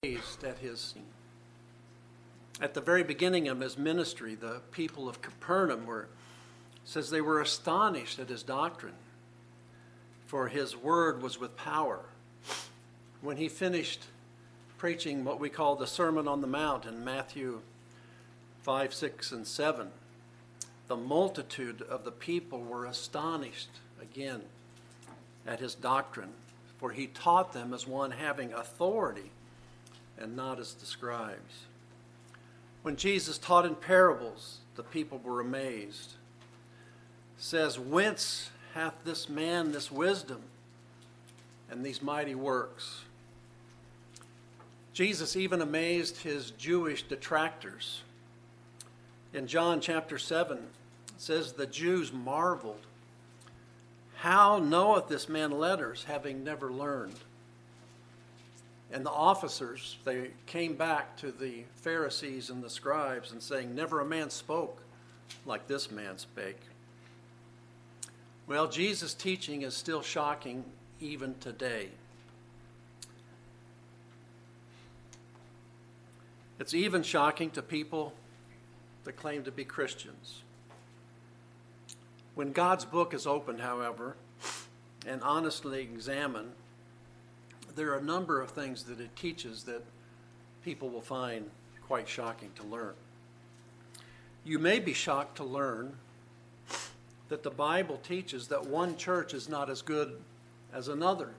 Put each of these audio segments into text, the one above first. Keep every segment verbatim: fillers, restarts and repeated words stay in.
amazed at his at the very beginning of his ministry. The people of Capernaum were says they were astonished at his doctrine, for his word was with power. When he finished preaching what we call the Sermon on the Mount in Matthew five, six, and seven, the multitude of the people were astonished again at his doctrine, for he taught them as one having authority and not as the scribes. When Jesus taught in parables, the people were amazed. It says, "Whence hath this man this wisdom and these mighty works?" Jesus even amazed his Jewish detractors. In John chapter seven, it says, "The Jews marveled, how knoweth this man letters, having never learned?" And the officers, they came back to the Pharisees and the scribes and saying, "Never a man spoke like this man spake." Well, Jesus' teaching is still shocking even today. It's even shocking to people that claim to be Christians. When God's book is opened, however, and honestly examined, there are a number of things that it teaches that people will find quite shocking to learn. You may be shocked to learn that the Bible teaches that one church is not as good as another.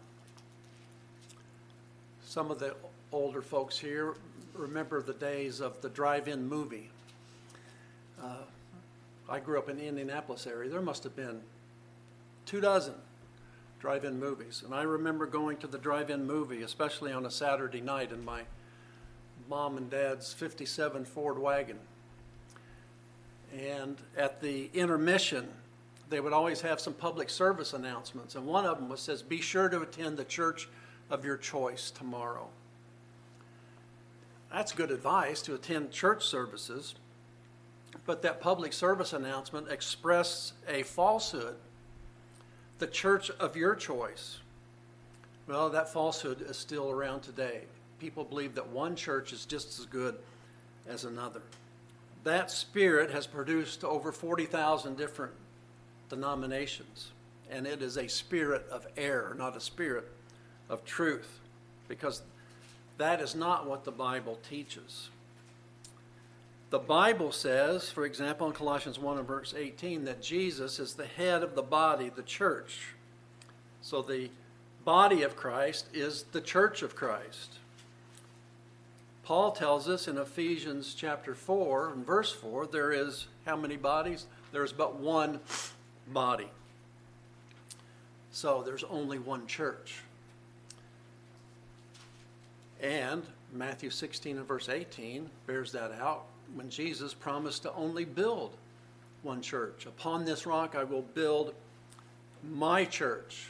Some of the older folks here remember the days of the drive-in movie. Uh, I grew up in the Indianapolis area. There must have been two dozen drive-in movies. And I remember going to the drive-in movie, especially on a Saturday night, in my mom and dad's fifty-seven Ford wagon. And at the intermission, they would always have some public service announcements. And one of them was says, "Be sure to attend the church of your choice tomorrow." That's good advice, to attend church services. But that public service announcement expressed a falsehood. The church of your choice. Well, that falsehood is still around today. People believe that one church is just as good as another. That spirit has produced over forty thousand different denominations. And it is a spirit of error, not a spirit of truth. Because that is not what the Bible teaches. The Bible says, for example, in Colossians one and verse eighteen, that Jesus is the head of the body, the church. So the body of Christ is the church of Christ. Paul tells us in Ephesians chapter four and verse four, there is how many bodies? There is but one body. So there's only one church. And Matthew sixteen and verse eighteen bears that out, when Jesus promised to only build one church. "Upon this rock I will build my church."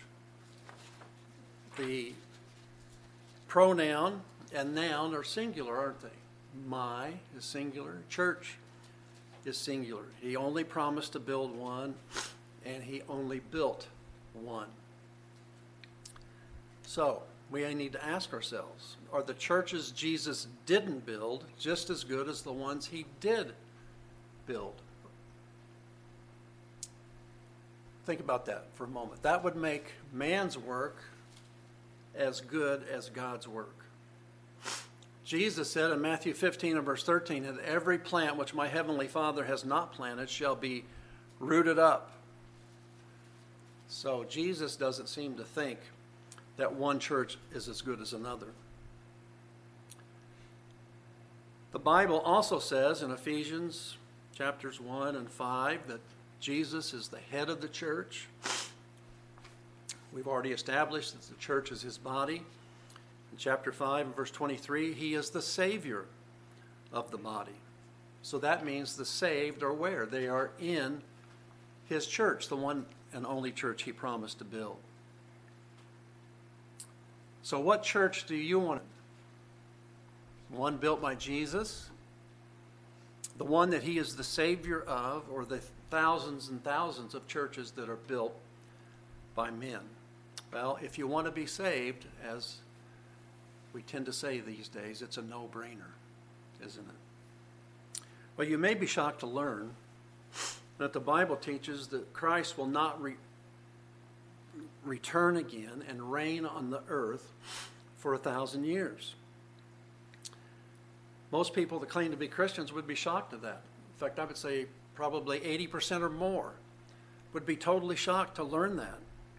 The pronoun and noun are singular, aren't they? My is singular, church is singular. He only promised to build one, and he only built one. So, we need to ask ourselves, are the churches Jesus didn't build just as good as the ones he did build? Think about that for a moment. That would make man's work as good as God's work. Jesus said in Matthew fifteen and verse thirteen, "And every plant which my heavenly Father has not planted shall be rooted up." So Jesus doesn't seem to think that one church is as good as another. The Bible also says in Ephesians chapters one and five that Jesus is the head of the church. We've already established that the church is his body. In chapter five and verse twenty-three, he is the Savior of the body. So that means the saved are where? They are in his church, the one and only church he promised to build. So what church do you want? One built by Jesus, the one that he is the Savior of, or the thousands and thousands of churches that are built by men? Well, if you want to be saved, as We tend to say these days it's a no-brainer, isn't it? Well, you may be shocked to learn that the Bible teaches that Christ will not re- return again and reign on the earth for a thousand years. Most people that claim to be Christians would be shocked at that. In fact, I would say probably eighty percent or more would be totally shocked to learn that.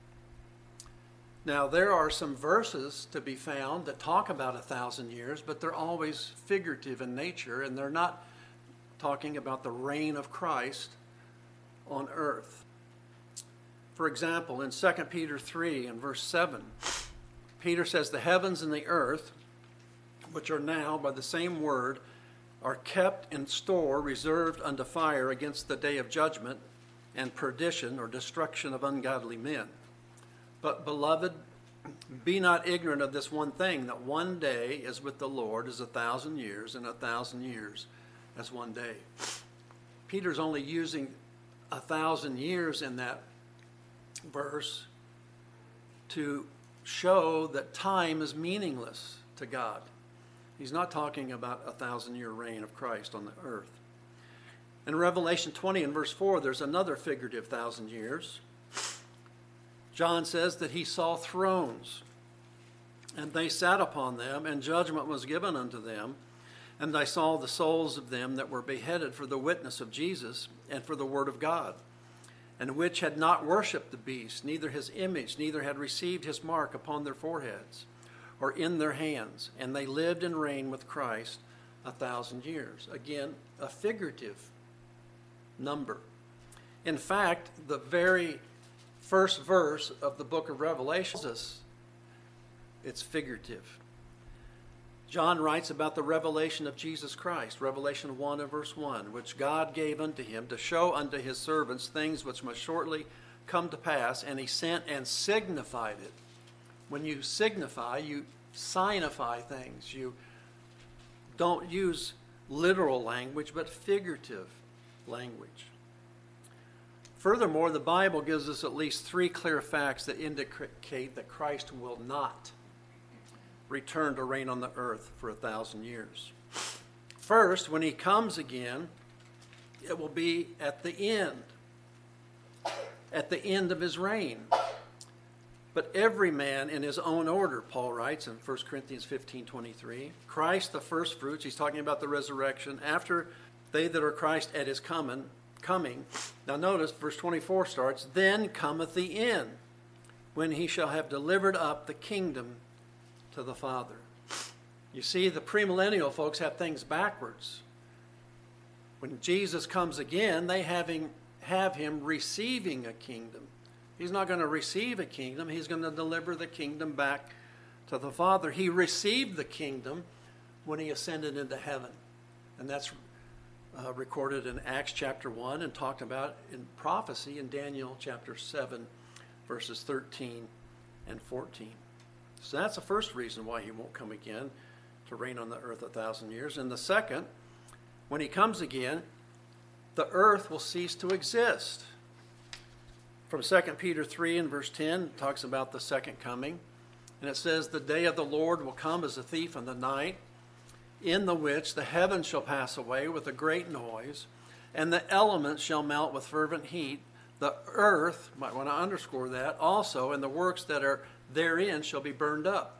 Now, there are some verses to be found that talk about a thousand years, but they're always figurative in nature, and they're not talking about the reign of Christ on earth. For example, in Second Peter three and verse seven, Peter says, "The heavens and the earth, which are now by the same word, are kept in store, reserved unto fire against the day of judgment and perdition or destruction of ungodly men. But, beloved, be not ignorant of this one thing, that one day is with the Lord as a thousand years, and a thousand years as one day." Peter's only using a thousand years in that verse to show that time is meaningless to God. He's not talking about a thousand-year reign of Christ on the earth. In Revelation twenty and verse four, there's another figurative thousand years. John says that he saw thrones, and they sat upon them, and judgment was given unto them. And I saw the souls of them that were beheaded for the witness of Jesus and for the word of God, and which had not worshipped the beast, neither his image, neither had received his mark upon their foreheads or in their hands. And they lived and reigned with Christ a thousand years. Again, a figurative number. In fact, the very first verse of the book of Revelation says it's figurative. John writes about the revelation of Jesus Christ, Revelation one and verse one, which God gave unto him to show unto his servants things which must shortly come to pass, and he sent and signified it. When you signify, you signify things. You don't use literal language, but figurative language. Furthermore, the Bible gives us at least three clear facts that indicate that Christ will not return to reign on the earth for a thousand years. First, when he comes again, it will be at the end, at the end of his reign. But every man in his own order, Paul writes in First Corinthians fifteen twenty-three. Christ the first fruits, he's talking about the resurrection, after they that are Christ at his coming, coming. Now notice, verse twenty-four starts, "Then cometh the end, when he shall have delivered up the kingdom to the Father." You see, the premillennial folks have things backwards. When Jesus comes again, they have him, have him receiving a kingdom. He's not going to receive a kingdom. He's going to deliver the kingdom back to the Father. He received the kingdom when he ascended into heaven. And that's uh, recorded in Acts chapter one and talked about in prophecy in Daniel chapter seven, verses thirteen and fourteen. So that's the first reason why he won't come again to reign on the earth a thousand years. And the second, when he comes again, the earth will cease to exist. From Second Peter three and verse ten, it talks about the second coming. And it says, "The day of the Lord will come as a thief in the night, in the which the heavens shall pass away with a great noise, and the elements shall melt with fervent heat. The earth," might want to underscore that, "also, and the works that are therein shall be burned up."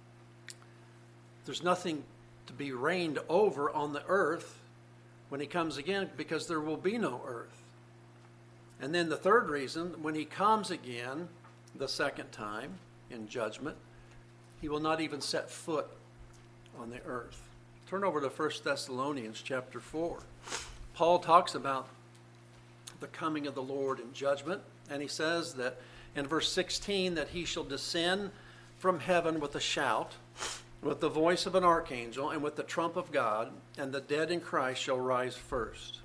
There's nothing to be reigned over on the earth when he comes again, because there will be no earth. And then the third reason, when he comes again the second time in judgment, he will not even set foot on the earth. Turn over to First Thessalonians chapter four. Paul talks about the coming of the Lord in judgment, and he says that in verse sixteen that he shall descend from heaven with a shout, with the voice of an archangel, and with the trump of God, and the dead in Christ shall rise first.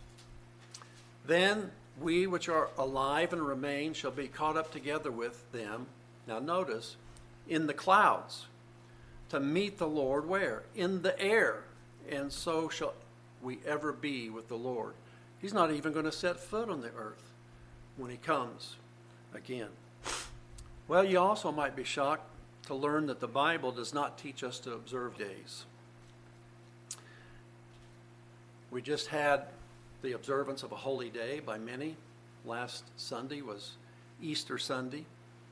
Then we which are alive and remain shall be caught up together with them. Now notice, in the clouds, to meet the Lord where? In the air. And so shall we ever be with the Lord. He's not even going to set foot on the earth when he comes again. Well, you also might be shocked to learn that the Bible does not teach us to observe days. We just had the observance of a holy day by many. Last Sunday was Easter Sunday.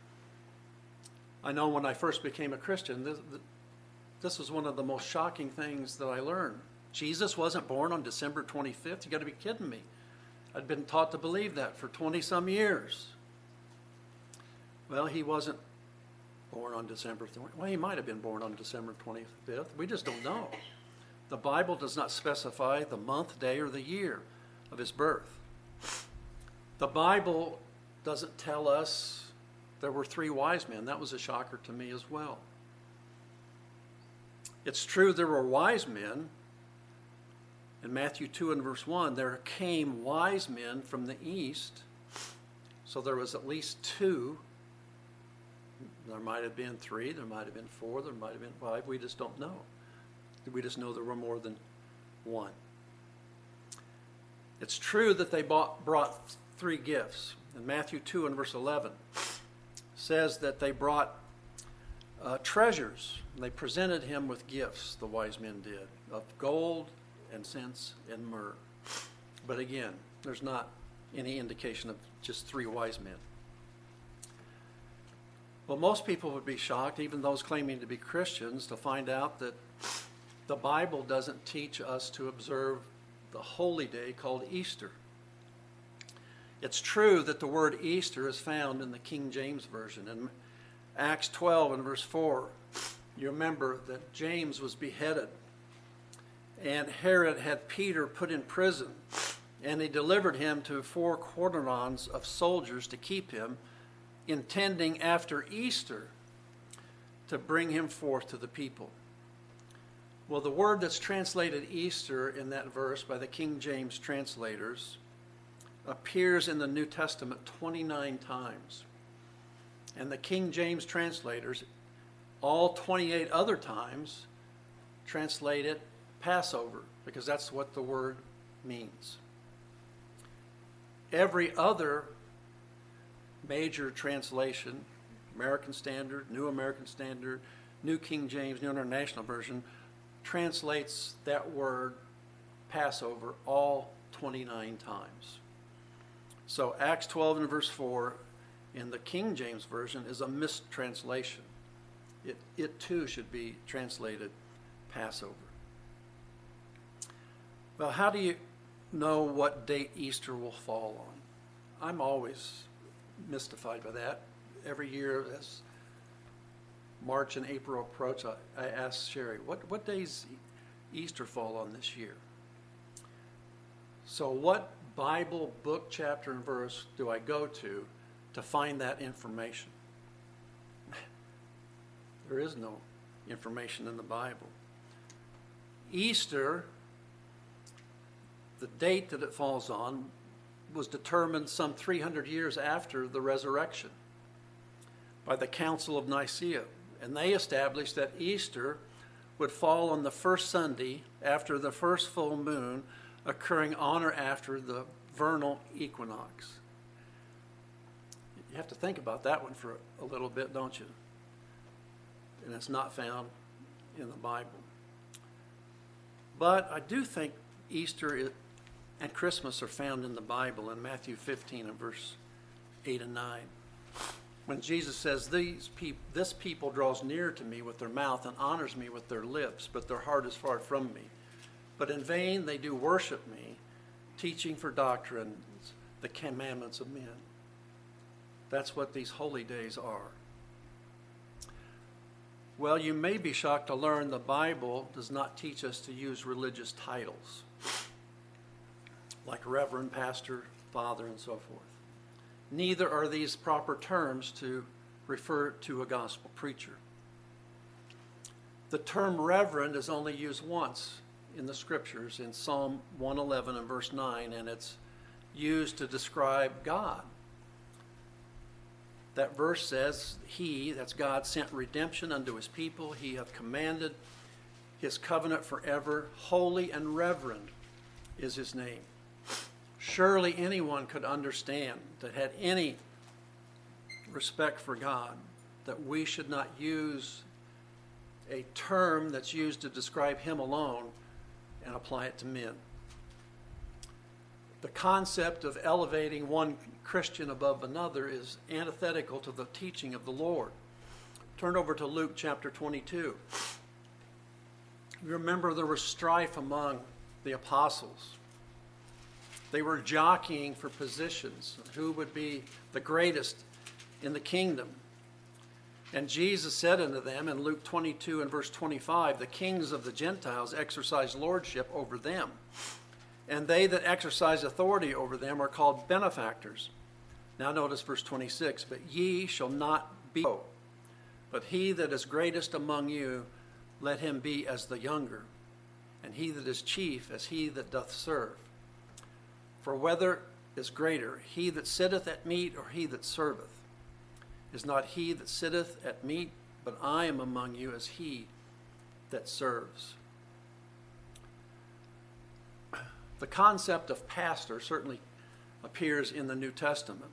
I know when I first became a Christian, this, this was one of the most shocking things that I learned. Jesus wasn't born on December twenty-fifth. You got to be kidding me. I'd been taught to believe that for twenty some years. Well, he wasn't born on December twentieth. Well, he might have been born on December twenty-fifth. We just don't know. The Bible does not specify the month, day, or the year of his birth. The Bible doesn't tell us there were three wise men. That was a shocker to me as well. It's true there were wise men. In Matthew two and verse one, there came wise men from the east. So there was at least two. There might have been three, there might have been four, there might have been five. We just don't know. We just know there were more than one. It's true that they bought, brought three gifts. In Matthew two and verse eleven, says that they brought uh, treasures. They presented him with gifts, the wise men did, of gold and incense and myrrh. But again, there's not any indication of just three wise men. Well, most people would be shocked, even those claiming to be Christians, to find out that the Bible doesn't teach us to observe the holy day called Easter. It's true that the word Easter is found in the King James Version. In Acts twelve and verse four, you remember that James was beheaded, and Herod had Peter put in prison, and he delivered him to four quaternions of soldiers to keep him, intending after Easter to bring him forth to the people. Well, the word that's translated Easter in that verse by the King James translators appears in the New Testament twenty-nine times. And the King James translators, all twenty-eight other times, translate it Passover, because that's what the word means. Every other major translation, American Standard, New American Standard, New King James, New International Version, translates that word Passover all twenty-nine times. So Acts twelve and verse four in the King James Version is a mistranslation. It, it too should be translated Passover. Well, how do you know what date Easter will fall on? I'm always mystified by that. Every year as March and April approach, I, I ask Sherry, what, what days Easter fall on this year? So what Bible book, chapter, and verse do I go to to find that information? There is no information in the Bible. Easter, the date that it falls on, was determined some three hundred years after the resurrection by the Council of Nicaea. And they established that Easter would fall on the first Sunday after the first full moon, occurring on or after the vernal equinox. You have to think about that one for a little bit, don't you? And it's not found in the Bible. But I do think Easter is, and Christmas are found in the Bible in Matthew fifteen and verse eight and nine. When Jesus says, These peop- this people draws near to me with their mouth and honors me with their lips, but their heart is far from me. But in vain they do worship me, teaching for doctrines the commandments of men. That's what these holy days are. Well, you may be shocked to learn the Bible does not teach us to use religious titles, like reverend, pastor, father, and so forth. Neither are these proper terms to refer to a gospel preacher. The term reverend is only used once in the scriptures in Psalm one eleven and verse nine, and it's used to describe God. That verse says, He, that's God, sent redemption unto his people. He hath commanded his covenant forever. Holy and reverend is his name. Surely anyone could understand that had any respect for God that we should not use a term that's used to describe him alone and apply it to men. The concept of elevating one Christian above another is antithetical to the teaching of the Lord. Turn over to Luke chapter twenty-two. Remember, there was strife among the apostles. They were jockeying for positions, who would be the greatest in the kingdom. And Jesus said unto them in Luke twenty-two and verse twenty-five, the kings of the Gentiles exercise lordship over them, and they that exercise authority over them are called benefactors. Now notice verse twenty-six, but ye shall not be so, but he that is greatest among you, let him be as the younger, and he that is chief as he that doth serve. For whether is greater, he that sitteth at meat or he that serveth? Is not he that sitteth at meat, but I am among you as he that serves. The concept of pastor certainly appears in the New Testament,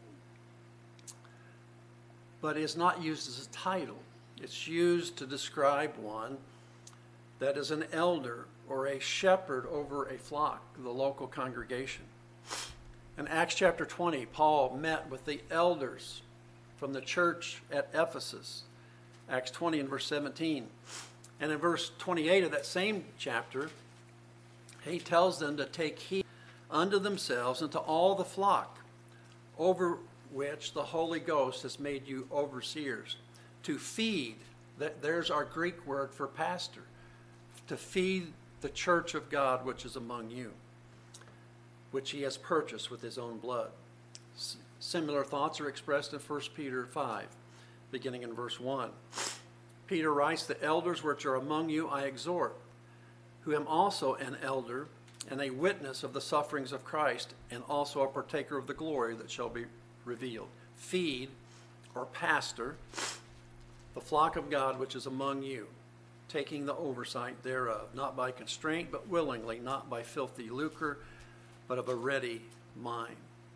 but is not used as a title. It's used to describe one that is an elder or a shepherd over a flock, the local congregation. In Acts chapter twenty, Paul met with the elders from the church at Ephesus, Acts twenty and verse seventeen. And in verse twenty-eight of that same chapter, he tells them to take heed unto themselves and to all the flock, over which the Holy Ghost has made you overseers, to feed. That there's our Greek word for pastor, to feed the church of God which is among you, which he has purchased with his own blood. S- similar thoughts are expressed in First Peter five, beginning in verse one. Peter writes, the elders which are among you I exhort, who am also an elder and a witness of the sufferings of Christ, and also a partaker of the glory that shall be revealed. Feed, or pastor, the flock of God which is among you, taking the oversight thereof, not by constraint, but willingly, not by filthy lucre, but of a ready mind.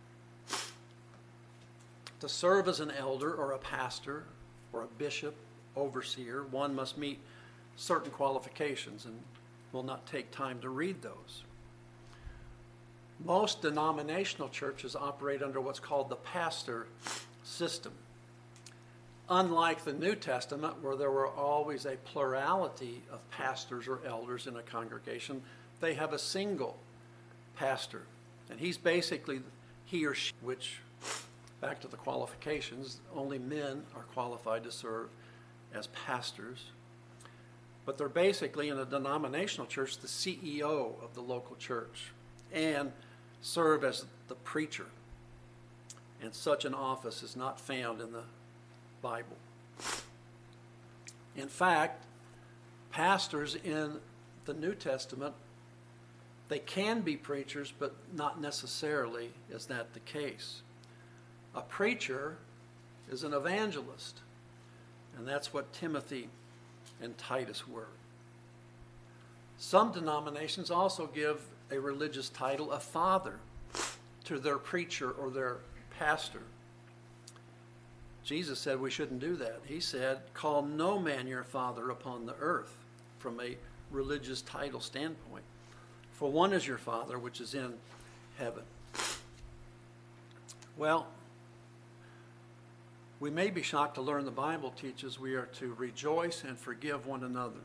To serve as an elder or a pastor or a bishop, overseer, one must meet certain qualifications, and will not take time to read those. Most denominational churches operate under what's called the pastor system. Unlike the New Testament, where there were always a plurality of pastors or elders in a congregation, they have a single pastor. And he's basically, he or she, which, back to the qualifications, only men are qualified to serve as pastors. But they're basically, in a denominational church, the C E O of the local church, and serve as the preacher. And such an office is not found in the Bible. In fact, pastors in the New Testament, they can be preachers, but not necessarily is that the case. A preacher is an evangelist, and that's what Timothy and Titus were. Some denominations also give a religious title of father to their preacher or their pastor. Jesus said we shouldn't do that. He said, call no man your father upon the earth, from a religious title standpoint. For one is your Father which is in heaven. Well, we may be shocked to learn the Bible teaches we are to rejoice and forgive one another.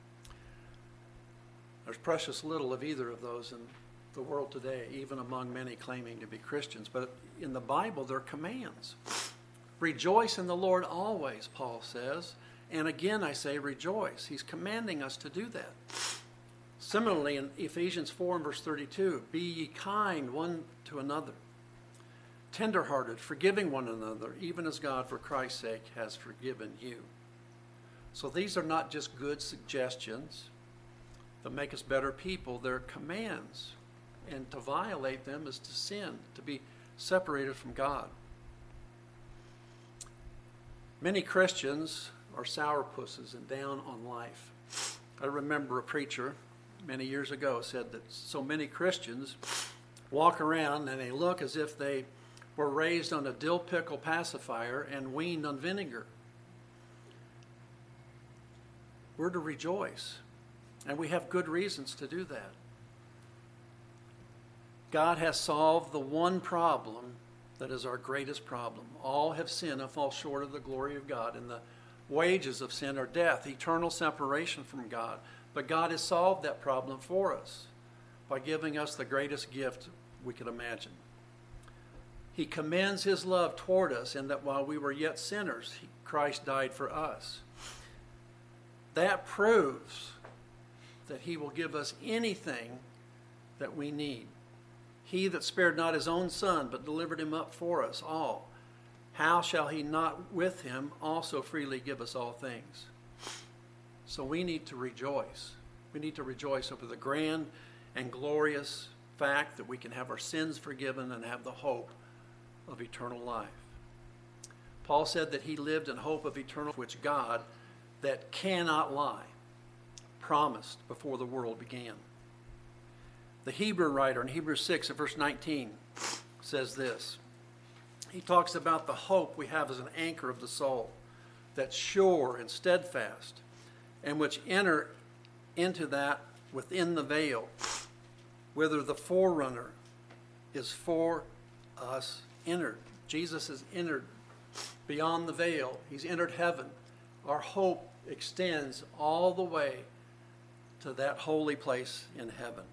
There's precious little of either of those in the world today, even among many claiming to be Christians. But in the Bible, they're commands. Rejoice in the Lord always, Paul says. And again, I say rejoice. He's commanding us to do that. Similarly, in Ephesians four and verse thirty-two, be ye kind one to another, tenderhearted, forgiving one another, even as God for Christ's sake has forgiven you. So these are not just good suggestions that make us better people. They're commands. And to violate them is to sin, to be separated from God. Many Christians are sourpusses and down on life. I remember a preacher many years ago said that so many Christians walk around and they look as if they were raised on a dill pickle pacifier and weaned on vinegar. we're to rejoice. And we have good reasons to do that. God has solved the one problem that is our greatest problem. All have sinned and fall short of the glory of God, and the wages of sin are death, eternal separation from God. But God has solved that problem for us by giving us the greatest gift we could imagine. He commends his love toward us in that while we were yet sinners, he, Christ died for us. That proves that he will give us anything that we need. He that spared not his own son, but delivered him up for us all, how shall he not with him also freely give us all things? So we need to rejoice. We need to rejoice over the grand and glorious fact that we can have our sins forgiven and have the hope of eternal life. Paul said that he lived in hope of eternal, which God, that cannot lie, promised before the world began. The Hebrew writer in Hebrews six and verse nineteen says this. He talks about the hope we have as an anchor of the soul, that's sure and steadfast, and which enter into that within the veil, whither the forerunner is for us entered. Jesus has entered beyond the veil. He's entered heaven. Our hope extends all the way to that holy place in heaven.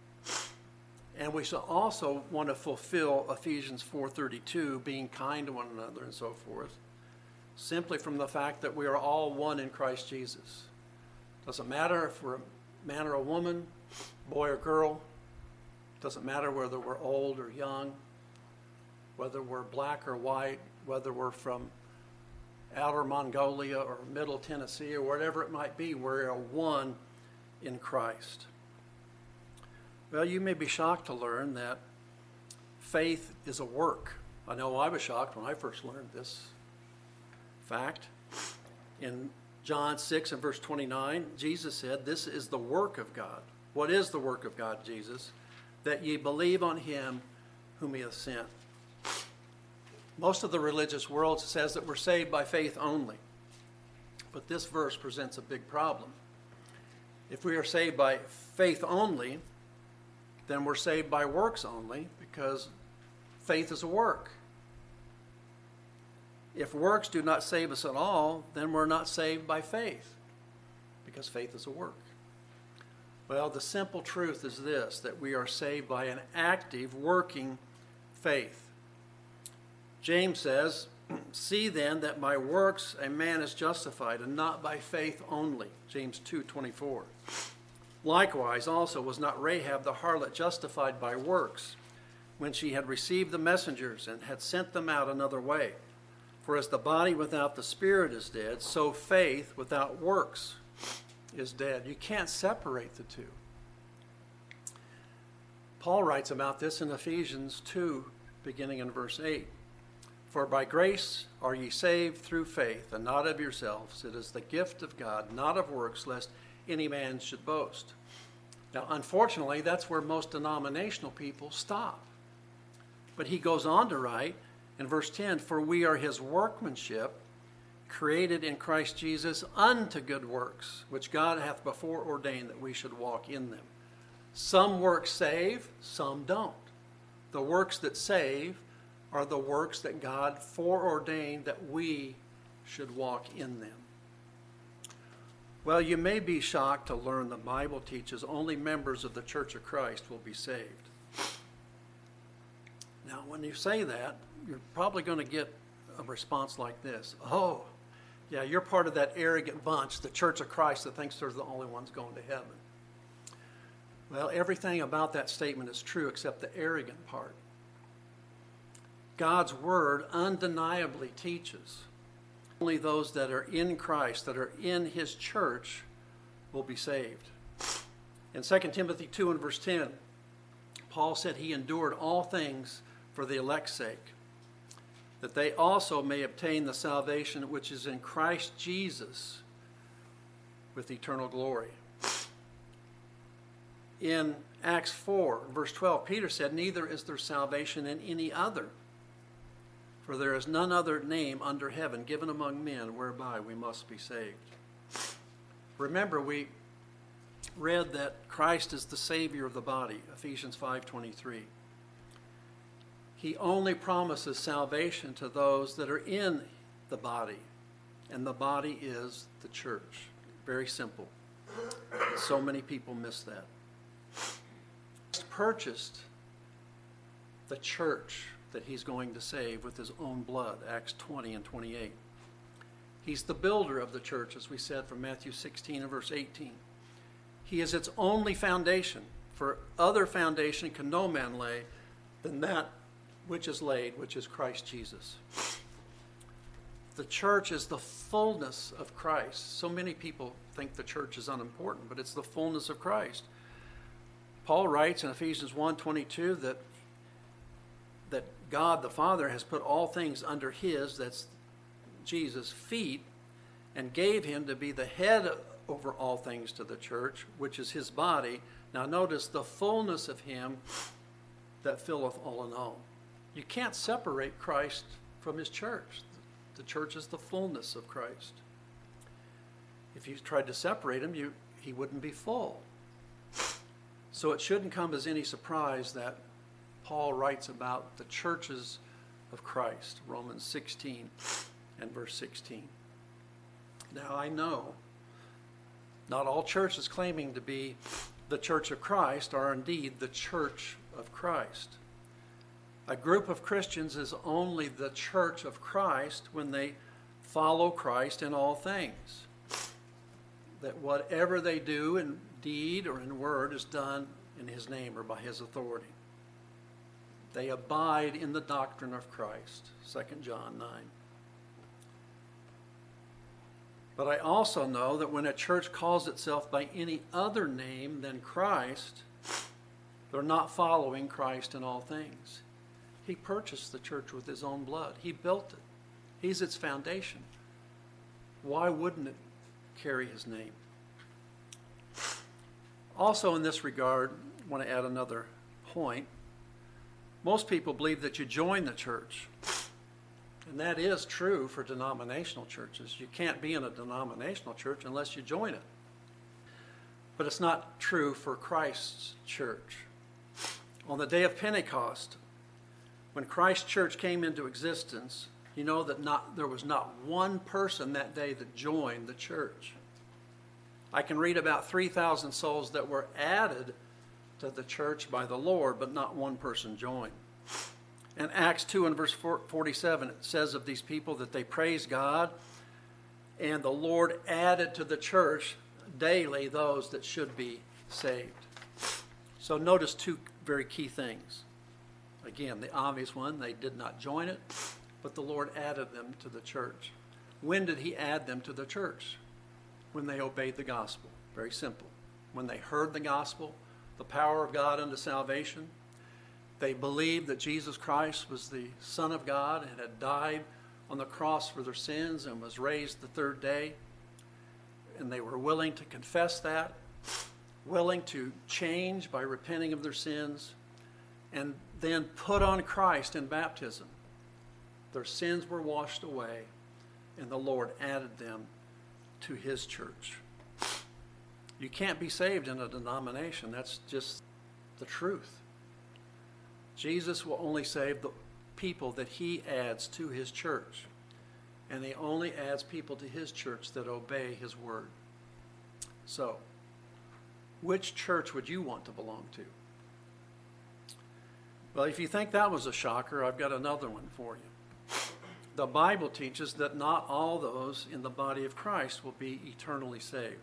And we shall also want to fulfill Ephesians four thirty-two, being kind to one another and so forth, simply from the fact that we are all one in Christ Jesus. Doesn't matter if we're a man or a woman, boy or girl. Doesn't matter whether we're old or young, whether we're black or white, whether we're from outer Mongolia or middle Tennessee or whatever it might be, we're one in Christ. Well, you may be shocked to learn that faith is a work. I know I was shocked when I first learned this fact. In John six and verse twenty-nine, Jesus said, "This is the work of God." What is the work of God, Jesus? "That ye believe on him whom he hath sent." Most of the religious world says that we're saved by faith only. But this verse presents a big problem. If we are saved by faith only, then we're saved by works only, because faith is a work. If works do not save us at all, then we're not saved by faith, because faith is a work. Well, the simple truth is this, that we are saved by an active, working faith. James says, "See then that by works a man is justified, and not by faith only." James two twenty-four. Likewise also was not Rahab the harlot justified by works, when she had received the messengers and had sent them out another way? For as the body without the spirit is dead, so faith without works is dead. You can't separate the two. Paul writes about this in Ephesians two, beginning in verse eight. "For by grace are ye saved through faith, and not of yourselves. It is the gift of God, not of works, lest any man should boast." Now, unfortunately, that's where most denominational people stop. But he goes on to write in verse ten, "For we are his workmanship, created in Christ Jesus unto good works, which God hath before ordained that we should walk in them." Some works save, some don't. The works that save are the works that God foreordained that we should walk in them. Well, you may be shocked to learn the Bible teaches only members of the Church of Christ will be saved. Now, when you say that, you're probably going to get a response like this. "Oh, yeah, you're part of that arrogant bunch, the Church of Christ, that thinks they're the only ones going to heaven." Well, everything about that statement is true except the arrogant part. God's word undeniably teaches only those that are in Christ, that are in his church, will be saved. In Second Timothy two and verse ten, Paul said he endured all things for the elect's sake, that they also may obtain the salvation which is in Christ Jesus with eternal glory. In Acts four, verse twelve, Peter said, "Neither is there salvation in any other, for there is none other name under heaven given among men whereby we must be saved." Remember, we read that Christ is the Savior of the body, Ephesians five twenty-three. He only promises salvation to those that are in the body, and the body is the church. Very simple. So many people miss that. Christ purchased the church that he's going to save with his own blood, Acts twenty and twenty-eight. He's the builder of the church, as we said from Matthew sixteen and verse eighteen. He is its only foundation, for other foundation can no man lay than that which is laid, which is Christ Jesus. The church is the fullness of Christ. So many people think the church is unimportant, but it's the fullness of Christ. Paul writes in Ephesians one twenty-two that, that God the Father has put all things under his, that's Jesus' feet, and gave him to be the head over all things to the church, which is his body. Now notice, the fullness of him that filleth all in all. You can't separate Christ from his church. The church is the fullness of Christ. If you tried to separate him, you, he wouldn't be full. So it shouldn't come as any surprise that Paul writes about the churches of Christ, Romans sixteen and verse sixteen. Now I know not all churches claiming to be the church of Christ are indeed the church of Christ. A group of Christians is only the church of Christ when they follow Christ in all things. That whatever they do in deed or in word is done in his name or by his authority. They abide in the doctrine of Christ, Second John nine. But I also know that when a church calls itself by any other name than Christ, they're not following Christ in all things. He purchased the church with his own blood. He built it. He's its foundation. Why wouldn't it carry his name? Also in this regard, I want to add another point. Most people believe that you join the church. And that is true for denominational churches. You can't be in a denominational church unless you join it. But it's not true for Christ's church. On the day of Pentecost, when Christ's church came into existence, you know that not, there was not one person that day that joined the church. I can read about three thousand souls that were added to the church by the Lord, but not one person joined. In Acts two and verse forty-seven, it says of these people that they praised God, and the Lord added to the church daily those that should be saved. So notice two very key things. Again, the obvious one, they did not join it, but the Lord added them to the church. When did he add them to the church? When they obeyed the gospel. Very simple. When they heard the gospel, the power of God unto salvation, they believed that Jesus Christ was the Son of God and had died on the cross for their sins and was raised the third day. And they were willing to confess that, willing to change by repenting of their sins, and then put on Christ in baptism. Their sins were washed away, and the Lord added them to his church. You can't be saved in a denomination. That's just the truth. Jesus will only save the people that he adds to his church. And he only adds people to his church that obey his word. So, which church would you want to belong to? Well, if you think that was a shocker, I've got another one for you. The Bible teaches that not all those in the body of Christ will be eternally saved.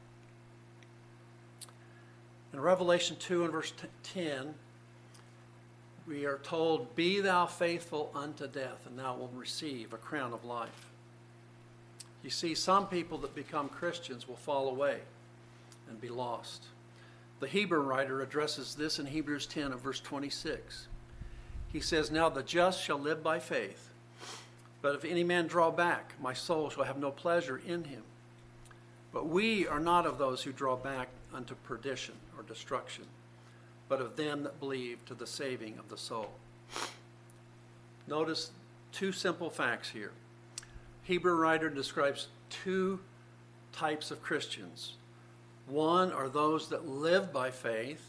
In Revelation two and verse ten, we are told, "Be thou faithful unto death, and thou wilt receive a crown of life." You see, some people that become Christians will fall away and be lost. The Hebrew writer addresses this in Hebrews ten and verse twenty-six. He says, "Now the just shall live by faith. But if any man draw back, my soul shall have no pleasure in him. But we are not of those who draw back unto perdition or destruction, but of them that believe to the saving of the soul." Notice two simple facts here. Hebrew writer describes two types of Christians. One are those that live by faith.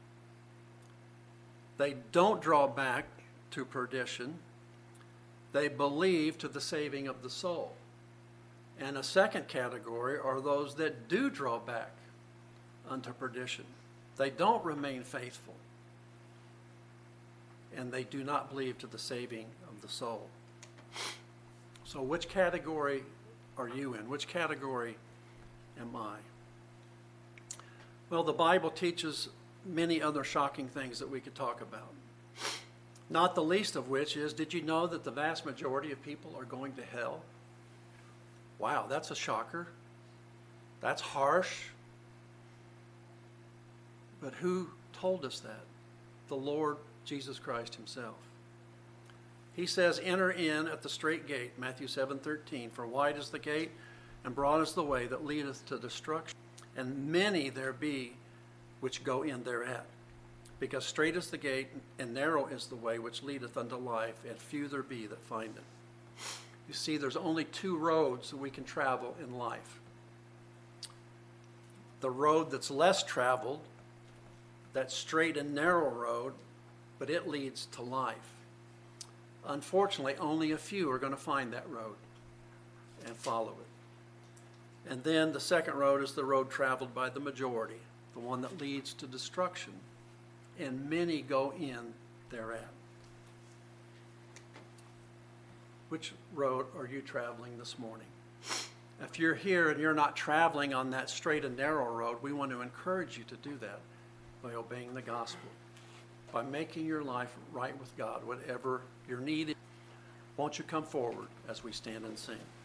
They don't draw back to perdition. They believe to the saving of the soul. And a second category are those that do draw back unto perdition. They don't remain faithful. And they do not believe to the saving of the soul. So which category are you in? Which category am I? Well, the Bible teaches many other shocking things that we could talk about. Not the least of which is, did you know that the vast majority of people are going to hell? Wow, that's a shocker. That's harsh. But who told us that? The Lord Jesus Christ himself. He says, enter in at the strait gate, Matthew seven thirteen, for wide is the gate and broad is the way that leadeth to destruction, and many there be which go in thereat. Because strait is the gate and narrow is the way which leadeth unto life, and few there be that find it. You see, there's only two roads that we can travel in life. The road that's less traveled, that straight and narrow road, but it leads to life. Unfortunately, only a few are going to find that road and follow it. And then the second road is the road traveled by the majority, the one that leads to destruction, and many go in thereat. Which road are you traveling this morning? If you're here and you're not traveling on that straight and narrow road, we want to encourage you to do that by obeying the gospel, by making your life right with God, whatever your need is. Won't you come forward as we stand and sing?